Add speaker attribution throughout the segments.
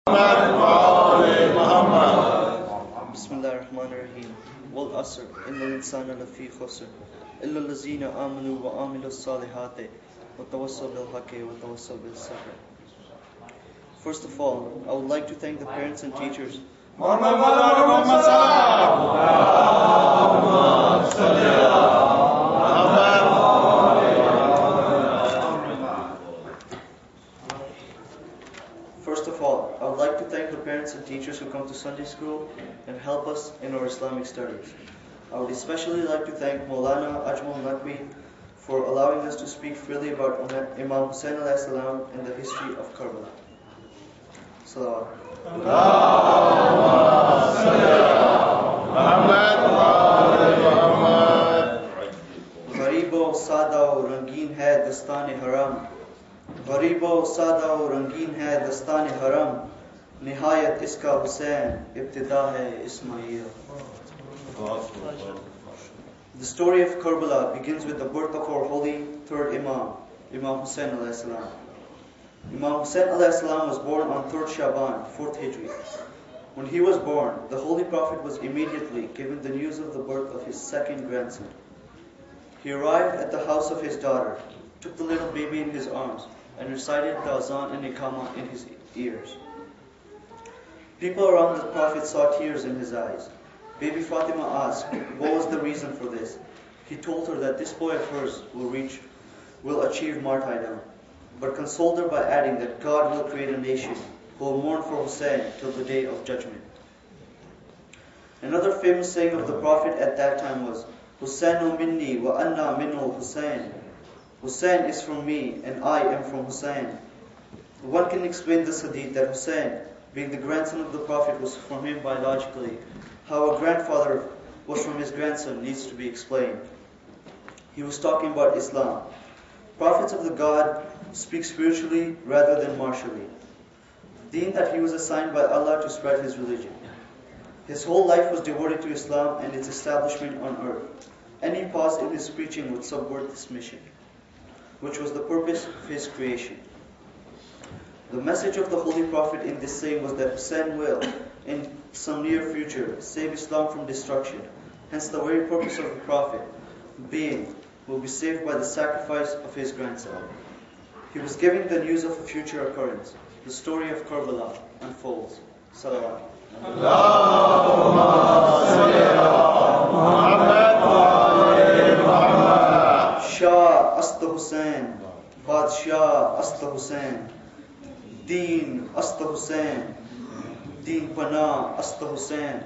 Speaker 1: بسم الله الرحمن الرحيم والعصر إن الإنسان لفي خسر إلا الذين آمنوا وعملوا الصالحات وتواصوا بالحق وتواصوا بالصبر. First of all, I would like to thank the parents and teachers. First of all, I would like to thank the parents and teachers who come to Sunday school and help us in our Islamic studies. I would especially like to thank Maulana Ajmal Naqvi for allowing us to speak freely about Imam Hussain alayhi salam and the history of Karbala. Salawat. गरीबो सादा रंगीन है दस्ताने हरम गरीबो सादा रंगीन है दस्ताने हरम निहायत इसका हुसैन इब्तिदा है Ismail. The story of Karbala begins with the birth of our holy third Imam, Imam Hussain alayhi salam. Imam Hussain alayhi salam was born on 3rd Shaban, 4th Hijri. When he was born, the Holy Prophet was immediately given the news of the birth of his second grandson. He arrived at the house of his daughter, took the little baby in his arms, and recited the azan and iqamah in his ears. People around the Prophet saw tears in his eyes. Baby Fatima asked, what was the reason for this? He told her that this boy of hers will achieve martyrdom, but consoled her by adding that God will create a nation who will mourn for Hussein till the day of judgment. Another famous saying of the Prophet at that time was, Hussainu minni wa anna minhu Hussain. Hussain is from me and I am from Hussain. One can explain this hadith that Hussain, being the grandson of the Prophet, was from him biologically. How a grandfather was from his grandson needs to be explained. He was talking about Islam. Prophets of the God speak spiritually rather than martially. Deen that he was assigned by Allah to spread his religion. His whole life was devoted to Islam and its establishment on earth. Any pause in his preaching would subvert this mission, which was the purpose of his creation. The message of the Holy Prophet in this saying was that Hussein will, in some near future, save Islam from destruction. Hence the very purpose of the Prophet, being, will be saved by the sacrifice of his grandson. He was giving the news of a future occurrence. The story of Karbala unfolds. Salawat. Shah Asta Hussain, Badshah Asta Hussain, Deen Asta Hussain, Deen Pana Asta Hussain,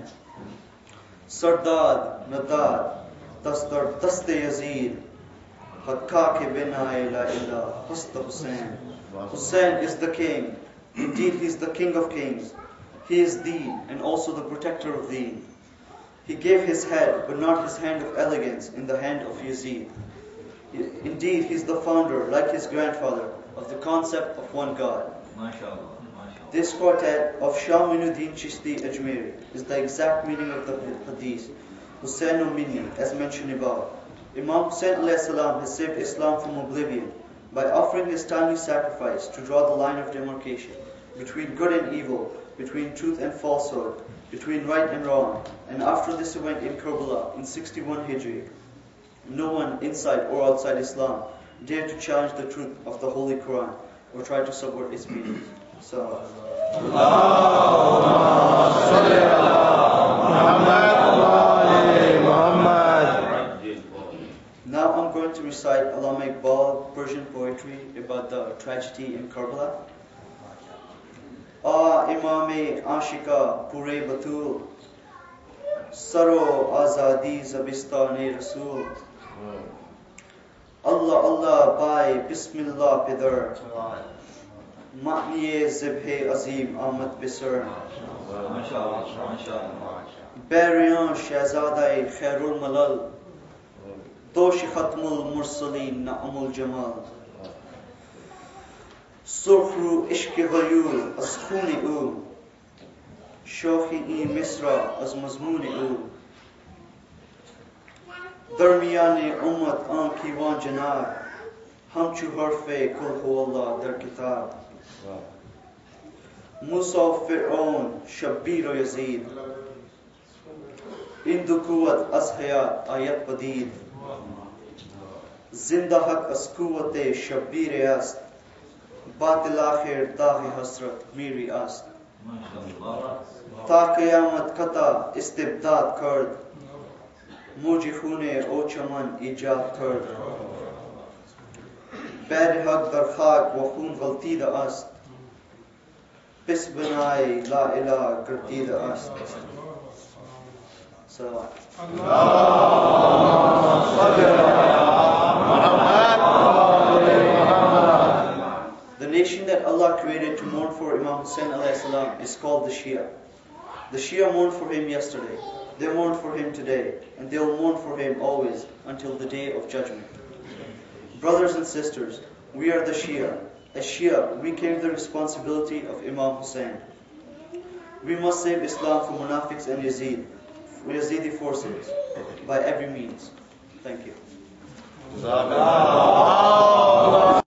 Speaker 1: Sardad Nadad, Dastar Daste Yazid, Hakka ke bina ila illa Hasta Hussain. Hussain is the king. Indeed, he is the king of kings. He is Deen and also the protector of Deen. He gave his head, but not his hand of elegance, in the hand of Yazid. Indeed, he is the founder, like his grandfather, of the concept of one God. This quartet of Shah Minuddin Chishti Ajmeri is the exact meaning of the hadith, Hussainu minni, as mentioned above. Imam Hussain alayhi salam has saved Islam from oblivion by offering his timely sacrifice to draw the line of demarcation between good and evil, between truth and falsehood, between right and wrong. And after this event in Karbala in 61 Hijri, no one inside or outside Islam dared to challenge the truth of the Holy Quran or try to subvert its meaning. So, now I'm going to recite Allama Iqbal Persian poetry about the tragedy in Karbala. Imam-e Ashika Pure Batul, Saro Azadi Zabistane Rasul. Allah Allah Bai Bismillah Pidar, Ma'niye Zibhe Azim Ahmad Bisar, Bariyan Shahzadai Khairul Malal, Dosh Khatmul Mursaleen Na'amul Jamal, Surkhru Ishq Ghayur Askhuni U, Shokhi-e Misra Az Mazmuni U, Darmiyane Ummat An Kiwan Janar, Hamchu Harfe Kul Hu Allah Dar Kitab. Musa of Fir'aun, Shabbir o Yazid. Indu Quwat as Hayat, Ayat Padid. Zinda Haq as Quwate, Shabbir Ast. Batil Akhir, Dahi Hasrat, Miri Ast. Ta Qiyamat Kata, Istibdad Kurd. Muji Khune, O Chaman, Ijad Kurd. Bad Haq Dar Khak, Wa Khun Ghaltida Ast. Pis Banai, La Ilaha, Gartida Ast. So, the nation that Allah created to mourn for Imam Hussain alayhi salam is called the Shia. The Shia mourned for him yesterday, they mourned for him today, and they will mourn for him always until the day of judgment. Brothers and sisters, we are the Shia. As Shia, we carry the responsibility of Imam Hussain. We must save Islam from Munafiqs and Yazidi forces by every means. Thank you.